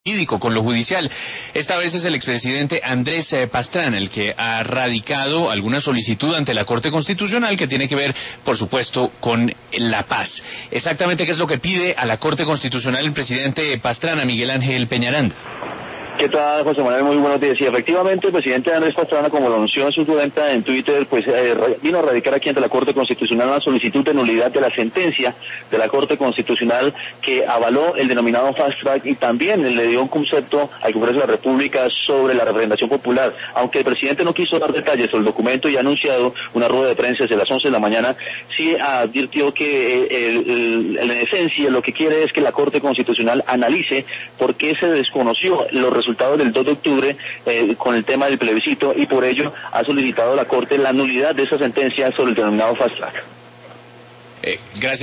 con lo judicial. Esta vez es el expresidente Andrés Pastrana el que ha radicado alguna solicitud ante la Corte Constitucional que tiene que ver, por supuesto, con la paz. Exactamente qué es lo que pide a la Corte Constitucional el presidente Pastrana, Miguel Ángel Peñaranda. ¿Qué tal, José Manuel? Muy buenos días. Sí, efectivamente, el presidente Andrés Pastrana, como lo anunció en su cuenta en Twitter, pues vino a radicar aquí ante la Corte Constitucional una solicitud de nulidad de la sentencia de la Corte Constitucional que avaló el denominado Fast Track y también le dio un concepto al Congreso de la República sobre la representación popular. Aunque el presidente no quiso dar detalles sobre el documento y ha anunciado una rueda de prensa desde las 11 de la mañana, sí advirtió que en esencia lo que quiere es que la Corte Constitucional analice por qué se desconoció los resultados del 2 de octubre con el tema del plebiscito y por ello ha solicitado a la Corte la nulidad de esa sentencia sobre el denominado Fast Track. Gracias.